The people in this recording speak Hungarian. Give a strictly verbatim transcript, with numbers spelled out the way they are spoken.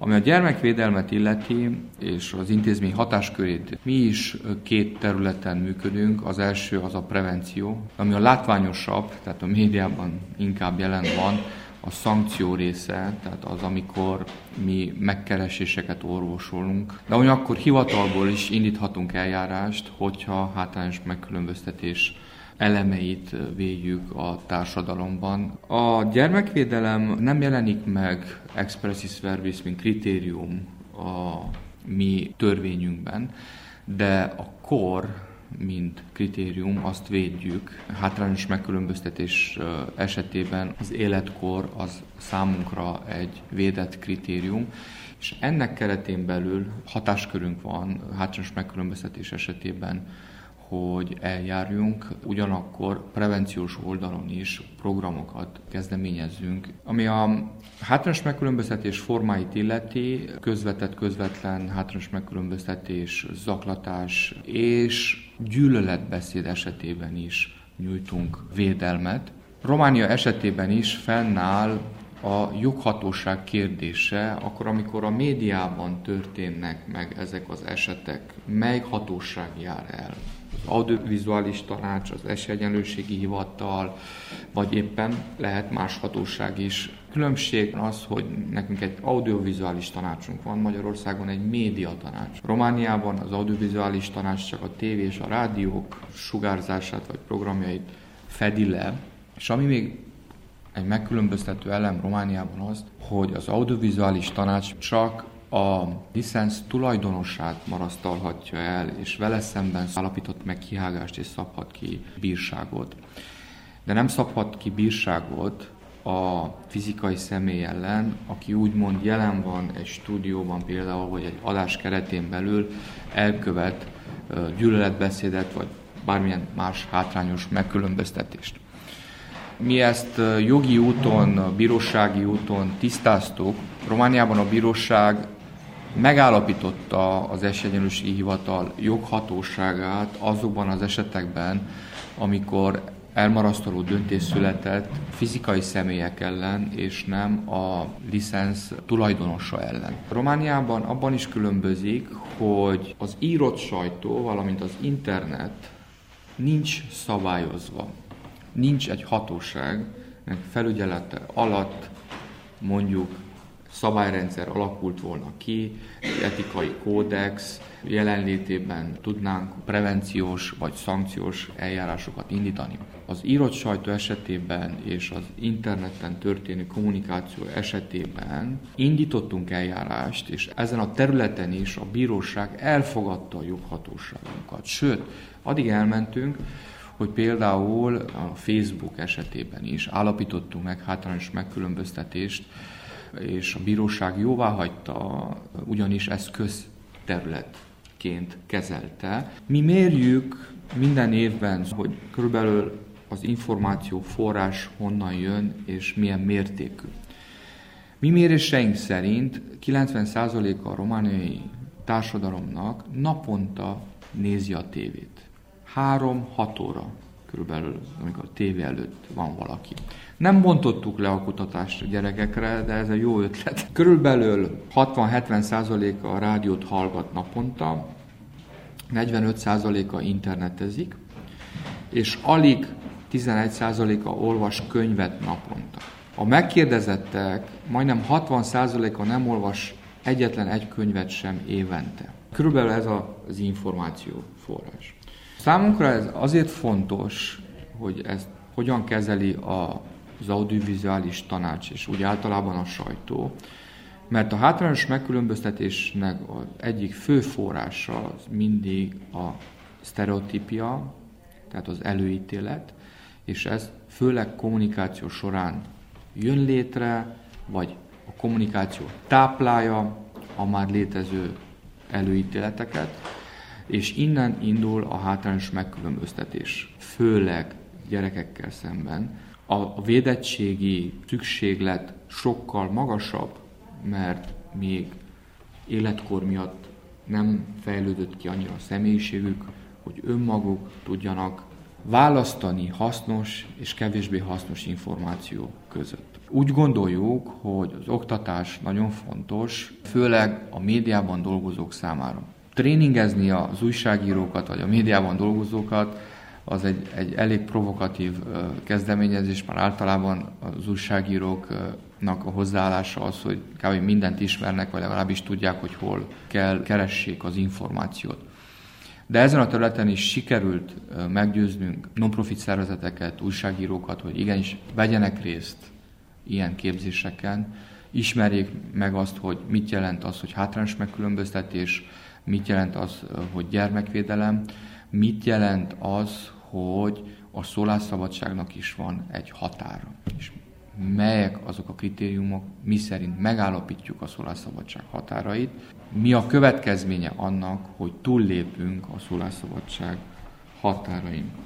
Ami a gyermekvédelmet illeti, és az intézmény hatáskörét, mi is két területen működünk. Az első az a prevenció, ami a látványosabb, tehát a médiában inkább jelen van, a szankció része, tehát az, amikor mi megkereséseket orvosolunk. De ugyanakkor hivatalból is indíthatunk eljárást, hogyha hátrányos megkülönböztetés elemeit védjük a társadalomban. A gyermekvédelem nem jelenik meg expressis verbis, mint kritérium a mi törvényünkben, de a kor, mint kritérium, azt védjük. Hátrányos megkülönböztetés esetében az életkor az számunkra egy védett kritérium, és ennek keretén belül hatáskörünk van hátrányos megkülönböztetés esetében, hogy eljárjunk, ugyanakkor prevenciós oldalon is programokat kezdeményezzünk. Ami a hátrányos megkülönböztetés formáit illeti, közvetett, közvetlen hátrányos megkülönböztetés, zaklatás és gyűlöletbeszéd esetében is nyújtunk védelmet. Románia esetében is fennáll a joghatóság kérdése, akkor, amikor a médiában történnek meg ezek az esetek, mely hatóság jár el? Az audiovizuális tanács, az esélyegyenlőségi hivatal, vagy éppen lehet más hatóság is. Különbség az, hogy nekünk egy audiovizuális tanácsunk van, Magyarországon egy média tanács. Romániában az audiovizuális tanács csak a tévé és a rádiók sugárzását vagy programjait fedi le, és ami még egy megkülönböztető elem Romániában az, hogy az audiovizuális tanács csak a licensz tulajdonosát marasztalhatja el, és vele szemben állapított meg kihágást és szabhat ki bírságot. De nem szabhat ki bírságot a fizikai személy ellen, aki úgymond jelen van egy stúdióban például, vagy egy adás keretén belül elkövet gyűlöletbeszédet, vagy bármilyen más hátrányos megkülönböztetést. Mi ezt jogi úton, bírósági úton tisztáztuk. Romániában a bíróság megállapította az Esélyegyenlőségi Hivatal joghatóságát azokban az esetekben, amikor elmarasztaló döntés született fizikai személyek ellen, és nem a licensz tulajdonosa ellen. Romániában abban is különbözik, hogy az írott sajtó, valamint az internet nincs szabályozva. Nincs egy hatóság, felügyelete alatt mondjuk szabályrendszer alakult volna ki, egy etikai kódex jelenlétében tudnánk prevenciós vagy szankciós eljárásokat indítani. Az írott sajtó esetében és az interneten történő kommunikáció esetében indítottunk eljárást, és ezen a területen is a bíróság elfogadta a joghatóságunkat. Sőt, addig elmentünk, hogy például a Facebook esetében is állapítottunk meg hátrányos megkülönböztetést, és a bíróság jóváhagyta, ugyanis ezt közterületként kezelte. Mi mérjük minden évben, hogy körülbelül az információ forrás honnan jön, és milyen mértékű. Mi méréseink szerint kilencven százaléka a romániai társadalomnak naponta nézi a tévét. három-hat óra körülbelül, amikor a tévé előtt van valaki. Nem bontottuk le a kutatást a gyerekekre, de ez egy jó ötlet. Körülbelül hatvan-hetven százaléka a rádiót hallgat naponta, negyvenöt százaléka internetezik, és alig tizenegy százaléka olvas könyvet naponta. A megkérdezettek majdnem hatvan százaléka nem olvas egyetlen egy könyvet sem évente. Körülbelül ez az információ forrás. Számunkra ez azért fontos, hogy ezt hogyan kezeli az audiovizuális tanács, és úgy általában a sajtó, mert a hátrányos megkülönböztetésnek az egyik fő forrása az mindig a sztereotípia, tehát az előítélet, és ez főleg kommunikáció során jön létre, vagy a kommunikáció táplálja a már létező előítéleteket, és innen indul a hátrányos megkülönböztetés, főleg gyerekekkel szemben. A védettségi szükséglet sokkal magasabb, mert még életkor miatt nem fejlődött ki annyira a személyiségük, hogy önmaguk tudjanak választani hasznos és kevésbé hasznos információ között. Úgy gondoljuk, hogy az oktatás nagyon fontos, főleg a médiában dolgozók számára. Tréningezni az újságírókat vagy a médiában dolgozókat az egy, egy elég provokatív kezdeményezés, már általában az újságíróknak a hozzáállása az, hogy kb. Mindent ismernek, vagy legalábbis tudják, hogy hol kell keressék az információt. De ezen a területen is sikerült meggyőznünk non-profit szervezeteket, újságírókat, hogy igenis vegyenek részt ilyen képzéseken, ismerjék meg azt, hogy mit jelent az, hogy hátrányos megkülönböztetés, mit jelent az, hogy gyermekvédelem, mit jelent az, hogy a szólásszabadságnak is van egy határa. És melyek azok a kritériumok, mi szerint megállapítjuk a szólásszabadság határait, mi a következménye annak, hogy túllépünk a szólásszabadság határain.